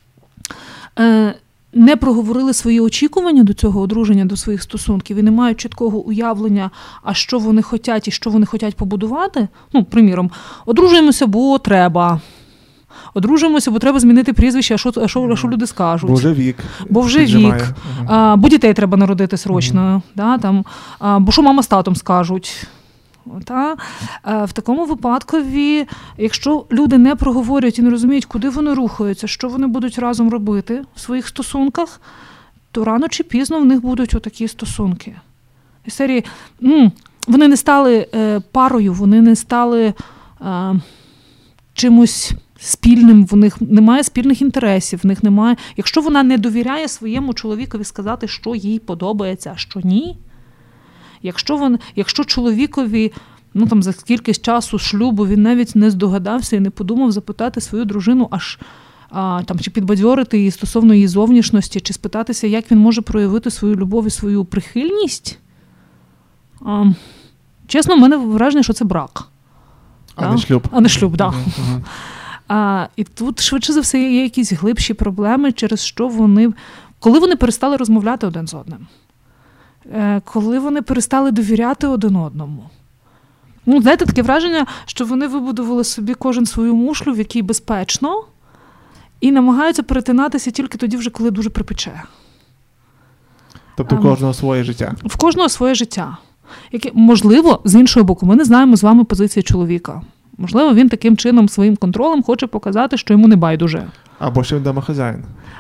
не проговорили свої очікування до цього одруження, до своїх стосунків і не мають чіткого уявлення, а що вони хочуть і що вони хочуть побудувати. Ну, приміром, одружуємося, бо треба. Одружуємося, бо треба змінити прізвище, а що, а що, а що люди скажуть. Бо вже вік. Бо вже вік. Угу. А, бо дітей треба народити срочно. Угу. Да, там, а, бо що мама з татом скажуть. Та? В такому випадкові, якщо люди не проговорюють і не розуміють, куди вони рухаються, що вони будуть разом робити в своїх стосунках, то рано чи пізно в них будуть отакі стосунки. І серії, м, вони не стали е, парою, вони не стали е, чимось спільним, в них немає спільних інтересів, в них немає. Якщо вона не довіряє своєму чоловікові сказати, що їй подобається, а що ні, Якщо, він, якщо чоловікові, ну там за кількість часу шлюбу він навіть не здогадався і не подумав запитати свою дружину, аж а, там, чи підбадьорити її стосовно її зовнішності, чи спитатися, як він може проявити свою любов і свою прихильність, а, чесно, в мене враження, що це брак. А да? не шлюб. А не шлюб, так. Да. А, і тут, швидше за все, є якісь глибші проблеми, через що вони, коли вони перестали розмовляти один з одним. Коли вони перестали довіряти один одному. Ну, знаєте, таке враження, що вони вибудували собі кожен свою мушлю, в якій безпечно, і намагаються перетинатися тільки тоді вже, коли дуже припече. Тобто в кожного своє життя? В кожного своє життя. Яке, можливо, з іншого боку, ми не знаємо з вами позиції чоловіка. Можливо, він таким чином, своїм контролем хоче показати, що йому не байдуже. Або що він домохазяїн.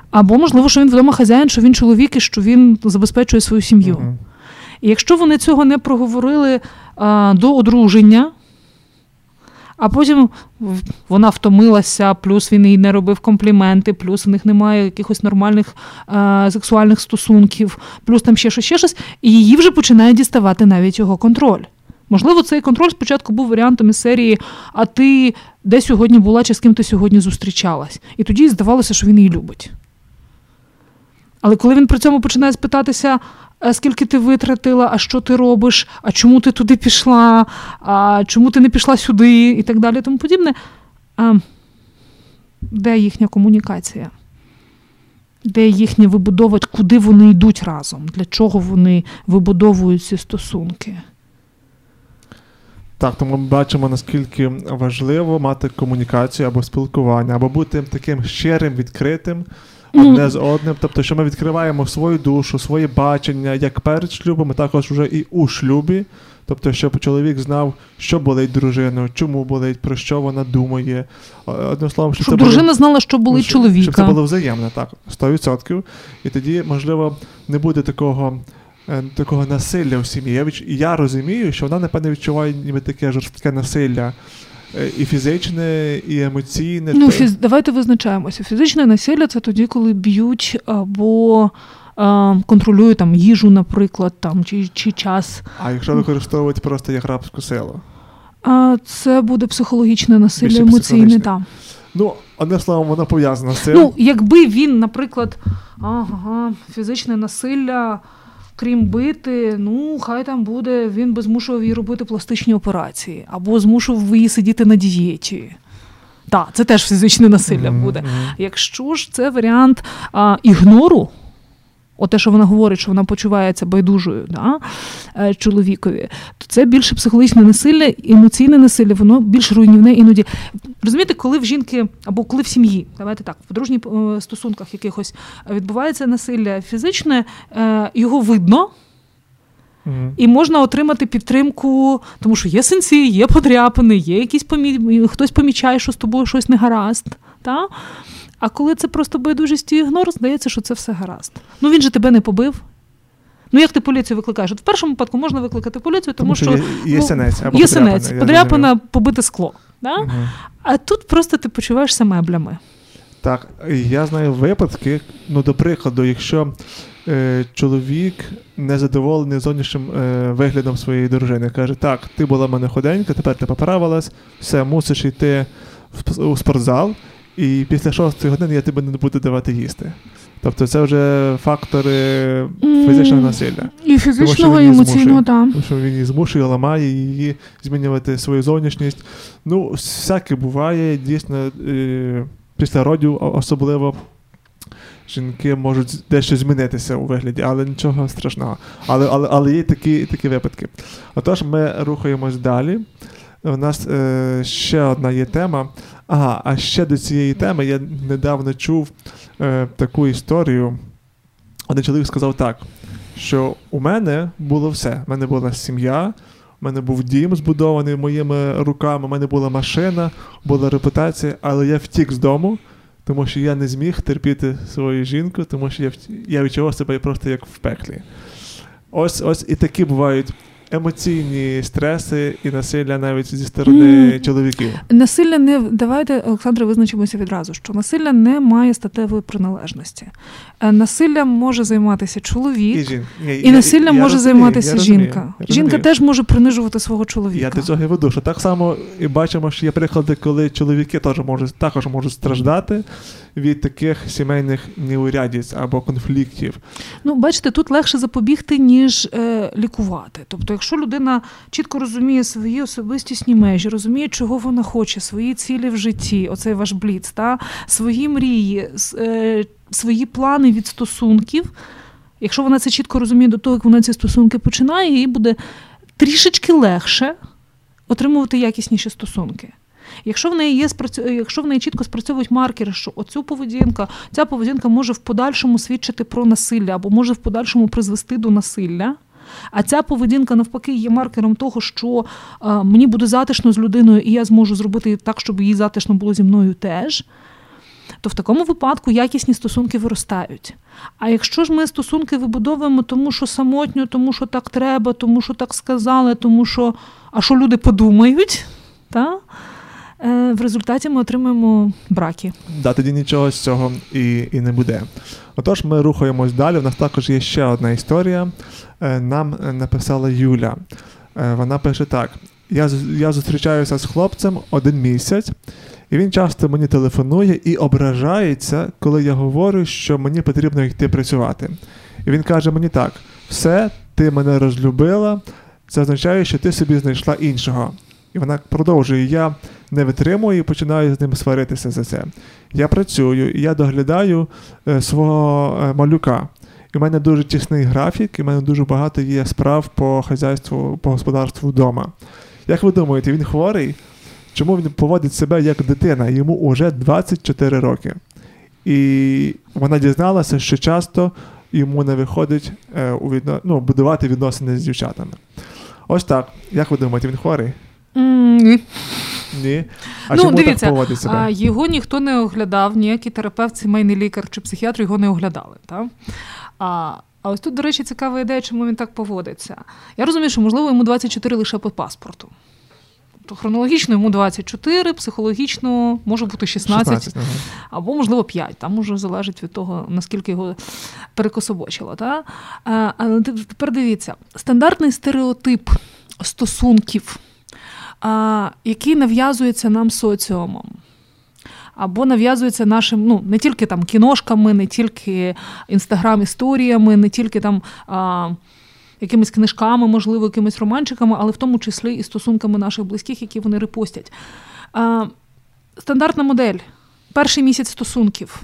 Або, можливо, що він вдома хазяїн, що він чоловік і що він забезпечує свою сім'ю. Угу. І якщо вони цього не проговорили а, до одруження, а потім вона втомилася, плюс він їй не робив компліменти, плюс в них немає якихось нормальних а, сексуальних стосунків, плюс там ще щось, ще щось, і її вже починає діставати навіть його контроль. Можливо, цей контроль спочатку був варіантом із серії «А ти де сьогодні була, чи з ким ти сьогодні зустрічалась?» І тоді здавалося, що він її любить. Але коли він при цьому починає спитатися, а скільки ти витратила, а що ти робиш, а чому ти туди пішла, а чому ти не пішла сюди, і так далі, тому подібне, а де їхня комунікація? Де їхня вибудова, куди вони йдуть разом, для чого вони вибудовують ці стосунки? Так, тому ми бачимо, наскільки важливо мати комунікацію або спілкування, або бути таким щирим, відкритим одне з одним. Тобто, що ми відкриваємо свою душу, своє бачення, як перед шлюбом, і також вже і у шлюбі. Тобто, щоб чоловік знав, що болить дружину, чому болить, про що вона думає. Одним словом, щоб, щоб це дружина було, знала, що болить щоб, чоловіка. Щоб це було взаємно, так, сто відсотків. І тоді, можливо, не буде такого... такого насилля в сім'ї. Я, відч... я розумію, що вона, напевно, відчуває ніби таке жорстке насилля і фізичне, і емоційне. Ну, то... фіз... давайте визначаємося. Фізичне насилля – це тоді, коли б'ють або а, контролюють там, їжу, наприклад, там, чи, чи час. А якщо використовують просто як рабську силу? А, це буде психологічне насилля, Більше емоційне, так. Ну, одним словом, воно пов'язано з цим. Ну, якби він, наприклад, ага, фізичне насилля, крім бити, ну, хай там буде, він би змушував її робити пластичні операції, або змушував її сидіти на дієті. Так, це теж фізичне насилля Mm-hmm. буде. Якщо ж це варіант а, ігнору, от те, що вона говорить, що вона почувається байдужою, да, чоловікові, то це більше психологічне насилля, емоційне насилля, воно більш руйнівне іноді. Розумієте, коли в жінки, або коли в сім'ї, давайте так, в подружніх стосунках якихось відбувається насилля фізичне, його видно, mm-hmm. і можна отримати підтримку, тому що є синці, є подряпини, є якісь помі... хтось помічає, що з тобою щось не гаразд, та? А коли це просто байдужість і ігнор, здається, що це все гаразд. Ну він же тебе не побив. Ну як ти поліцію викликаєш? От в першому випадку можна викликати поліцію, тому, тому що, що є, є синець, або є синець, подряпана, побите скло. Да? Угу. А тут просто ти почуваєшся меблями. Так, я знаю випадки, ну до прикладу, якщо е, чоловік незадоволений зовнішнім е, виглядом своєї дружини, каже, так, ти була в мене худенька, тепер ти поправилась, все, мусиш йти в, у спортзал, і після шостої години я тебе не буду давати їсти. Тобто це вже фактори фізичного насилля. І фізичного, і емоційного, так. Тому що він її змушує, ламає її, змінювати свою зовнішність. Ну, всяке буває, дійсно, е- після родів особливо жінки можуть дещо змінитися у вигляді, але нічого страшного. Але, але, але є такі, такі випадки. Отож, ми рухаємось далі. У нас е- ще одна є тема. Ага, а ще до цієї теми я недавно чув е, таку історію. Один чоловік сказав так, що у мене було все. У мене була сім'я, у мене був дім збудований моїми руками, у мене була машина, була репутація, але я втік з дому, тому що я не зміг терпіти свою жінку, тому що я, я відчував себе просто як в пеклі. Ось, ось і такі бувають емоційні стреси і насилля навіть зі сторони mm. чоловіків. Насилля не... Давайте, Олександре, визначимося відразу, що насилля не має статевої приналежності. Насилля може займатися чоловік, і, жін... Ні, і насилля я, може я розумію, займатися я жінка. Я жінка теж може принижувати свого чоловіка. Я до цього і веду, що так само і бачимо, що є приклади, коли чоловіки теж можуть, також можуть страждати від таких сімейних неурядиць або конфліктів. Ну, бачите, тут легше запобігти, ніж е, лікувати. Тобто, якщо людина чітко розуміє свої особистісні межі, розуміє, чого вона хоче, свої цілі в житті, оцей ваш бліц, та, свої мрії, е, свої плани від стосунків, якщо вона це чітко розуміє до того, як вона ці стосунки починає, їй буде трішечки легше отримувати якісніші стосунки. Якщо в неї є, якщо в неї чітко спрацьовують маркери, що оцю поведінка, ця поведінка може в подальшому свідчити про насилля або може в подальшому призвести до насилля, а ця поведінка навпаки є маркером того, що а, мені буде затишно з людиною і я зможу зробити так, щоб їй затишно було зі мною теж, то в такому випадку якісні стосунки виростають. А якщо ж ми стосунки вибудовуємо тому, що самотньо, тому що так треба, тому що так сказали, тому що, а що люди подумають, та? В результаті ми отримаємо браки. Да, тоді нічого з цього і, і не буде. Отож, ми рухаємось далі. У нас також є ще одна історія. Нам написала Юля. Вона пише так. Я, я зустрічаюся з хлопцем один місяць, і він часто мені телефонує і ображається, коли я говорю, що мені потрібно йти працювати. І він каже мені так: все, ти мене розлюбила, це означає, що ти собі знайшла іншого. І вона продовжує: я не витримую і починаю з ним сваритися за це. Я працюю, і я доглядаю е, свого е, малюка. І в мене дуже тісний графік, і в мене дуже багато є справ по хазяйству, по господарству вдома. Як ви думаєте, він хворий? Чому він поводить себе як дитина? Йому вже двадцять чотири роки. І вона дізналася, що часто йому не виходить е, у відно... ну, будувати відносини з дівчатами. Ось так. Як ви думаєте, він хворий? Mm, ні. Ні? А ну, чому дивіться, так поводить себе? А, його ніхто не оглядав, ніякий терапевт, сімейний лікар чи психіатр його не оглядали. Так? А, а ось тут, до речі, цікава ідея, чому він так поводиться. Я розумію, що, можливо, йому двадцять чотири лише по паспорту. Тобто хронологічно йому двадцять чотири, психологічно може бути шістнадцять, шістнадцять ага. Або, можливо, п'ять. Там уже залежить від того, наскільки його перекособочило. Та? А, але тепер дивіться, стандартний стереотип стосунків, а, який нав'язується нам соціумом, або нав'язується нашим, ну, не тільки там кіношками, не тільки інстаграм-історіями, не тільки там а, якимись книжками, можливо, якимись романчиками, але в тому числі і стосунками наших близьких, які вони репостять. А, стандартна модель. Перший місяць стосунків.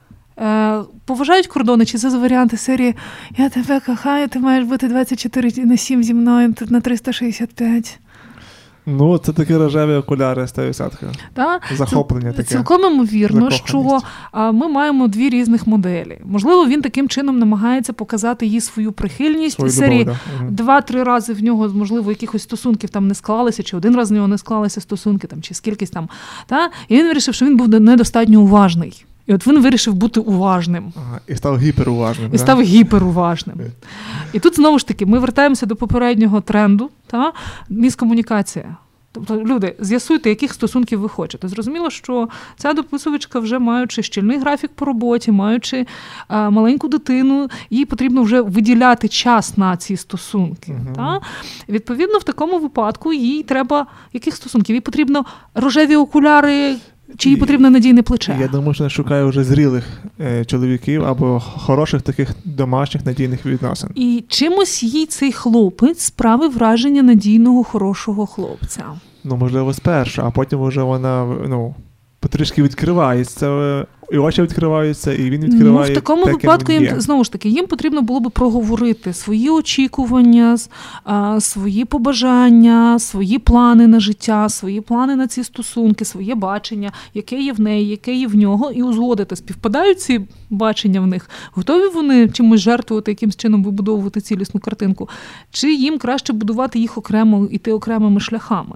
Е, поважають кордони, чи це за варіанти серії «Я тебе кохаю, ти маєш бути двадцять чотири на сім зі мною, на триста шістдесят п'ять». Ну, це такі рожеві окуляри сто відсотків. Та? Захоплення таке. Цілком ймовірно, що а, ми маємо дві різних моделі. Можливо, він таким чином намагається показати їй свою прихильність. Свою серії любов, да. Два-три рази в нього, можливо, якихось стосунків там не склалися, чи один раз в нього не склалися стосунки, там, чи скількись там. Та? І він вирішив, що він був недостатньо уважний. І от він вирішив бути уважним. Ага, і став гіперуважним. І да? став гіперуважним. І тут, знову ж таки, ми вертаємося до попереднього тренду, та? Міскомунікація. Тобто, люди, з'ясуйте, яких стосунків ви хочете. Зрозуміло, що ця дописувачка, вже маючи щільний графік по роботі, маючи а, маленьку дитину, їй потрібно вже виділяти час на ці стосунки. Uh-huh. Та? Відповідно, в такому випадку їй треба яких стосунків? Їй потрібно рожеві окуляри, чи їй потрібно надійне плече? Я думаю, що вона шукає вже зрілих е, чоловіків або хороших таких домашніх надійних відносин. І чимось їй цей хлопець справив враження надійного, хорошого хлопця. Ну, можливо, спершу, а потім вже вона, ну, потрішки відкривається, і очі відкриваються, і він відкриває. Ну, в такому так, випадку, їм, знову ж таки, їм потрібно було би проговорити свої очікування, свої побажання, свої плани на життя, свої плани на ці стосунки, своє бачення, яке є в неї, яке є в нього, і узгодити, співпадають ці бачення в них, готові вони чимось жертвувати, якимсь чином вибудовувати цілісну картинку, чи їм краще будувати їх окремо, іти окремими шляхами.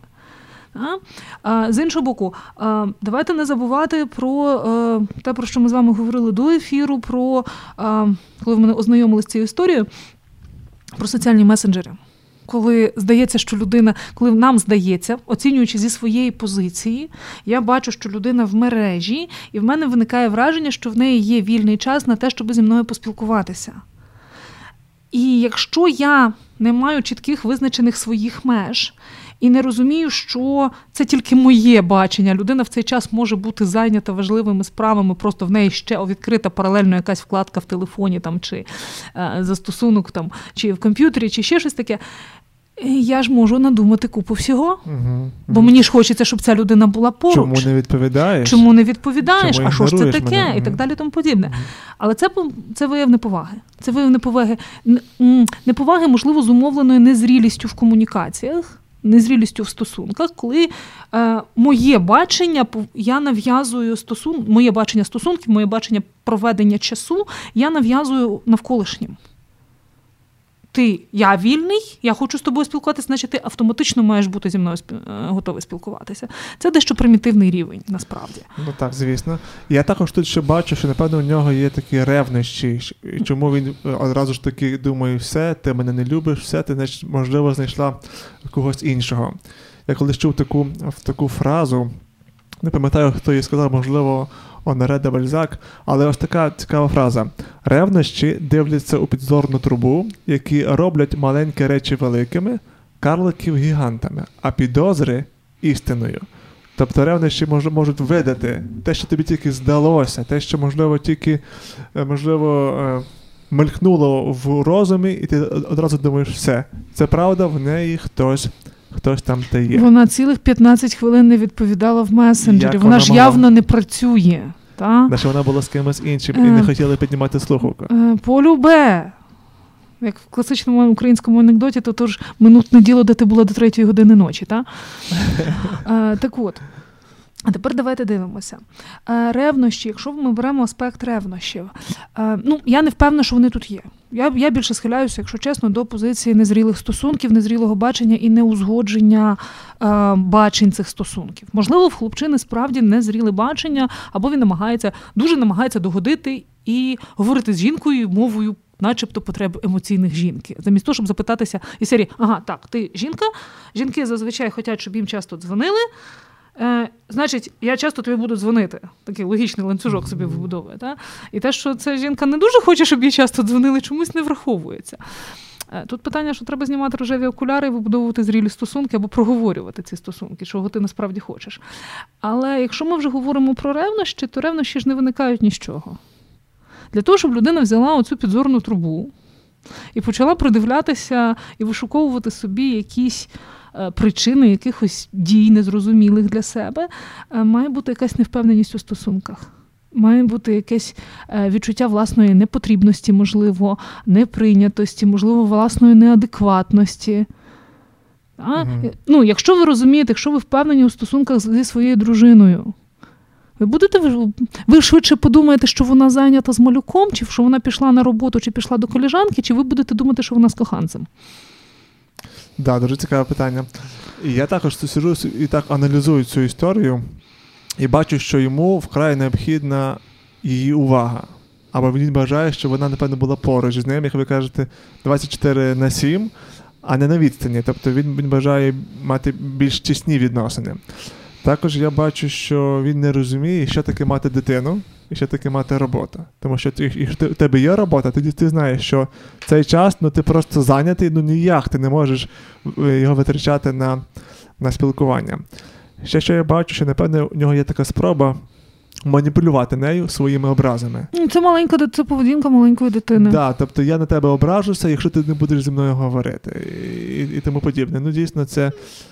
А, з іншого боку, а, давайте не забувати про а, те, про що ми з вами говорили до ефіру, про, а, коли ми ознайомилися з цією історією, про соціальні месенджери. Коли здається, що людина, коли нам здається, оцінюючи зі своєї позиції, я бачу, що людина в мережі, і в мене виникає враження, що в неї є вільний час на те, щоб зі мною поспілкуватися. І якщо я не маю чітких визначених своїх меж, і не розумію, що це тільки моє бачення. Людина в цей час може бути зайнята важливими справами, просто в неї ще відкрита паралельно якась вкладка в телефоні там, чи е, застосунок там, чи в комп'ютері, чи ще щось таке. Я ж можу надумати купу всього, угу, бо угу. мені ж хочеться, щоб ця людина була поруч. Чому не відповідаєш? Чому не відповідаєш? Чому а що ж це таке? Мене? І так далі, тому подібне. Угу. Але це, це вияв неповаги. Це вияв неповаги. Неповаги, можливо, зумовленої незрілістю в комунікаціях, незрілістю в стосунках, коли е, моє бачення, я нав'язую стосун, моє бачення стосунків, моє бачення проведення часу, я нав'язую навколишнім. ти, я вільний, я хочу з тобою спілкуватися, значить ти автоматично маєш бути зі мною спі... готовий спілкуватися. Це дещо примітивний рівень, насправді. Ну так, звісно. Я також тут ще бачу, що, напевно, у нього є такі ревнощі, чому він одразу ж таки думає, все, ти мене не любиш, все, ти, значить, можливо, знайшла когось іншого. Я колись чув таку, таку фразу, не пам'ятаю, хто її сказав, можливо, Оноре де Бальзак, але ось така цікава фраза. Ревнощі дивляться у підзорну трубу, які роблять маленькі речі великими, карликів гігантами, а підозри істиною. Тобто ревнощі мож, можуть видати те, що тобі тільки здалося, те, що, можливо, тільки, можливо, мелькнуло в розумі, і ти одразу думаєш, все, це правда, в неї хтось Хтось там та є. Вона цілих п'ятнадцять хвилин не відповідала в месенджері. Як вона, вона ж могла? явно не працює. Та? Наче вона була з кимось іншим Е, і не хотіли піднімати слухавку. Е, полюбе. Як в класичному українському анекдоті, то то ж минутне діло, де ти була до третьої години ночі. Та? е, так от. А тепер давайте дивимося. Е, ревнощі, якщо ми беремо аспект ревнощів, е, ну, я не впевнена, що вони тут є. Я, я більше схиляюся, якщо чесно, до позиції незрілих стосунків, незрілого бачення і неузгодження е, бачень цих стосунків. Можливо, в хлопчини справді незріле бачення, або він намагається, дуже намагається догодити і говорити з жінкою мовою начебто потреб емоційних жінки. Замість того, щоб запитатися і серії, ага, так, ти жінка, жінки зазвичай хочуть, щоб їм часто дзвонили, Е, значить, я часто тобі буду дзвонити. Такий логічний ланцюжок собі вибудовує. Та? І те, що ця жінка не дуже хоче, щоб їй часто дзвонили, чомусь не враховується. Е, тут питання, що треба знімати рожеві окуляри і вибудовувати зрілі стосунки або проговорювати ці стосунки, чого ти насправді хочеш. Але якщо ми вже говоримо про ревнощі, то ревнощі ж не виникають ні з чого. Для того, щоб людина взяла оцю підзорну трубу і почала придивлятися і вишуковувати собі якісь причини якихось дій незрозумілих для себе, має бути якась невпевненість у стосунках. Має бути якесь відчуття власної непотрібності, можливо, неприйнятості, можливо, власної неадекватності. А? Угу. Ну, якщо ви розумієте, якщо ви впевнені у стосунках зі своєю дружиною, ви будете, ви швидше подумаєте, що вона зайнята з малюком, чи що вона пішла на роботу, чи пішла до колежанки, чи ви будете думати, що вона з коханцем? Так, да, дуже цікаве питання. І я також сиджу і так аналізую цю історію і бачу, що йому вкрай необхідна її увага. Або він бажає, щоб вона, напевно, була поруч з ним, як ви кажете, двадцять чотири на сім, а не на відстані. Тобто він, він бажає мати більш тісні відносини. Також я бачу, що він не розуміє, що таке мати дитину і що таке мати роботу. Тому що якщо у тебе є робота, тоді ти знаєш, що цей час, ну, ти просто зайнятий, ну ніяк ти не можеш його витрачати на, на спілкування. Ще що я бачу, що, напевно, у нього є така спроба маніпулювати нею своїми образами. Це маленька, це поведінка маленької дитини. Так, да, тобто я на тебе ображуся, якщо ти не будеш зі мною говорити і, і тому подібне. Ну, дійсно, це...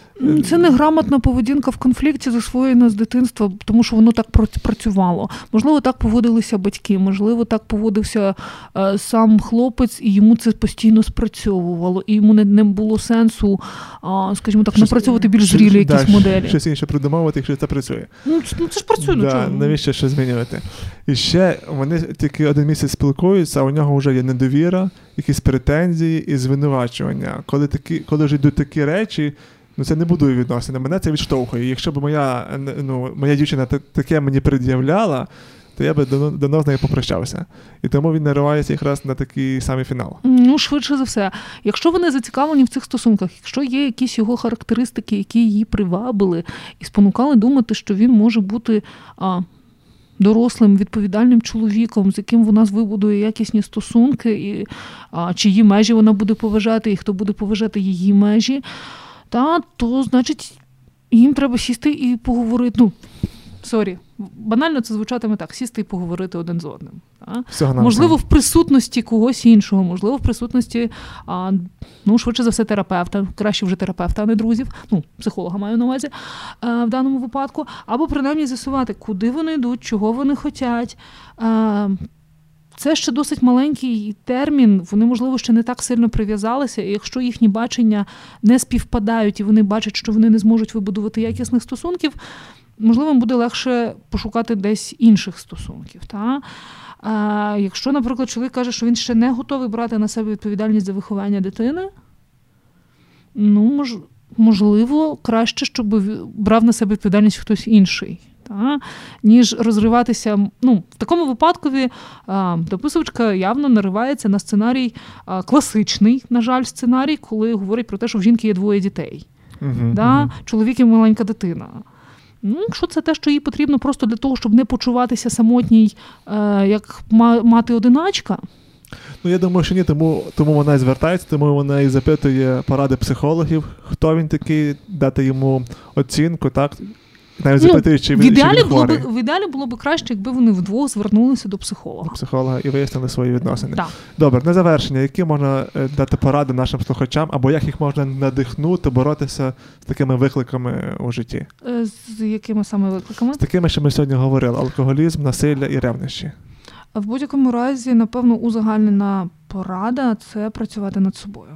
Це неграмотна поведінка в конфлікті, засвоєна з дитинства, тому що воно так працювало. Можливо, так поводилися батьки, можливо, так поводився е, сам хлопець, і йому це постійно спрацьовувало, і йому не, не було сенсу, е, скажімо так, напрацьовувати більш зрілі якісь да, моделі. Щось інше придумовувати, якщо це працює. Ну, це, ну, це ж працює, да, до чого? Навіщо щось змінювати? І ще вони тільки один місяць спілкуються, а у нього вже є недовіра, якісь претензії і звинувачування. Коли, такі, коли вже йдуть такі речі, ну, це не будує відносини, мене це відштовхує. Якщо б моя, ну, моя дівчина таке мені пред'являла, то я би давно, давно з нею попрощався. І тому він наривається якраз на такий самий фінал. Ну, швидше за все. Якщо вони зацікавлені в цих стосунках, якщо є якісь його характеристики, які її привабили і спонукали думати, що він може бути а, дорослим, відповідальним чоловіком, з яким вона вибудує якісні стосунки, і а, чиї межі вона буде поважати, і хто буде поважати її межі, та, то, значить, їм треба сісти і поговорити. Ну, сорі, банально це звучатиме так, сісти і поговорити один з одним. Та? Можливо, в присутності когось іншого, можливо, в присутності, а, ну, швидше за все, терапевта, краще вже терапевта, а не друзів, ну, психолога маю на увазі а, в даному випадку, або принаймні з'ясувати, куди вони йдуть, чого вони хочуть. А, Це ще досить маленький термін, вони, можливо, ще не так сильно прив'язалися, і якщо їхні бачення не співпадають, і вони бачать, що вони не зможуть вибудувати якісних стосунків, можливо, буде легше пошукати десь інших стосунків. Та? А якщо, наприклад, чоловік каже, що він ще не готовий брати на себе відповідальність за виховання дитини, ну, мож, можливо, краще, щоб брав на себе відповідальність хтось інший. Та, ніж розриватися. Ну, в такому випадкові а, дописувачка явно наривається на сценарій а, класичний, на жаль, сценарій, коли говорить про те, що в жінки є двоє дітей. Uh-huh, да? uh-huh. Чоловік і маленька дитина. Ну, якщо це те, що їй потрібно просто для того, щоб не почуватися самотній, е, як мати-одиначка. Ну, я думаю, що ні, тому, тому вона і звертається, тому вона і запитує поради психологів, хто він такий, дати йому оцінку, так? Навіть запитує, чи він, в ідеалі чи він було хворий. б, в ідеалі було б краще, якби вони вдвох звернулися до психолога. До психолога і вияснили свої відносини. Так. Добре, на завершення, які можна дати поради нашим слухачам, або як їх можна надихнути, боротися з такими викликами у житті? З якими саме викликами? З такими, що ми сьогодні говорили. Алкоголізм, насилля і ревнощі. В будь-якому разі, напевно, узагальнена порада – це працювати над собою.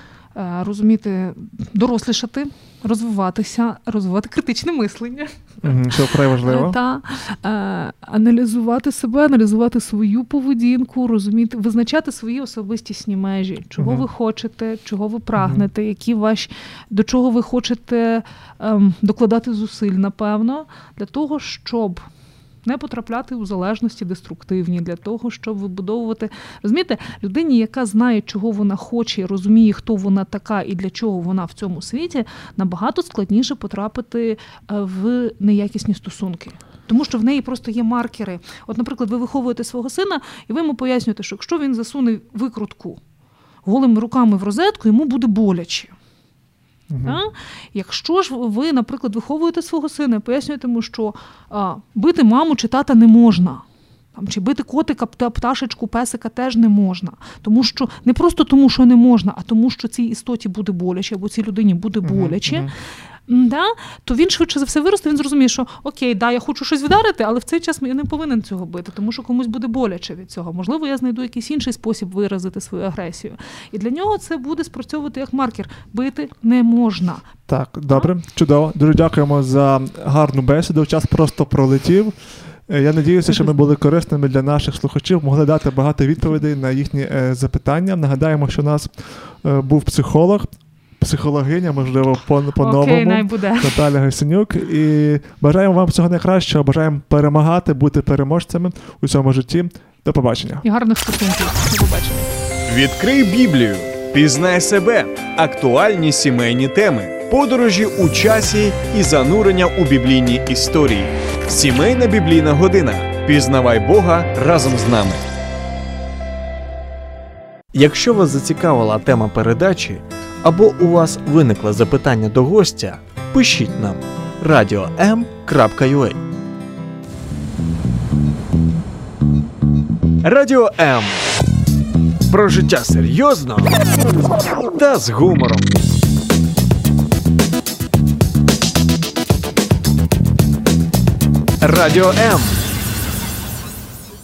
Розуміти, дорослішати, розвиватися, розвивати критичне мислення. Угу, що вкрай важливо. Та, е, аналізувати себе, аналізувати свою поведінку, розуміти, визначати свої особистісні межі. Чого угу. ви хочете, чого ви прагнете, угу. які ваші, до чого ви хочете е, докладати зусиль, напевно, для того, щоб не потрапляти у залежності деструктивні, для того, щоб вибудовувати... Розумієте, людині, яка знає, чого вона хоче, розуміє, хто вона така і для чого вона в цьому світі, набагато складніше потрапити в неякісні стосунки. Тому що в неї просто є маркери. От, наприклад, ви виховуєте свого сина, і ви йому пояснюєте, що якщо він засуне викрутку голими руками в розетку, йому буде боляче. Uh-huh. Якщо ж ви, наприклад, виховуєте свого сина, пояснюєте йому, що а, бити маму чи тата не можна, там, чи бити котика, пташечку, песика теж не можна. Тому що, не просто тому, що не можна, а тому, що цій істоті буде боляче, або цій людині буде боляче, uh-huh. Да? То він швидше за все виросте, він зрозуміє, що окей, да, я хочу щось вдарити, але в цей час я не повинен цього бити, тому що комусь буде боляче від цього. Можливо, я знайду якийсь інший спосіб виразити свою агресію. І для нього це буде спрацьовувати як маркер. Бити не можна. Так, добре, а? Чудово. Дуже дякуємо за гарну бесіду. Час просто пролетів. Я надіюся, що ми були корисними для наших слухачів, могли дати багато відповідей на їхні запитання. Нагадаємо, що у нас був психолог, психологиня, можливо, по-новому, okay, Наталя Гайсенюк. І бажаємо вам всього найкращого, бажаємо перемагати, бути переможцями у цьому житті. До побачення. І гарних стосунків. До побачення. Відкрий Біблію, пізнай себе, актуальні сімейні теми, подорожі у часі і занурення у біблійні історії. Сімейна біблійна година. Пізнавай Бога разом з нами. Якщо вас зацікавила тема передачі, або у вас виникло запитання до гостя, пишіть нам радіо ем крапка ю а. Радіо М. Про життя серйозно та з гумором. Радіо М.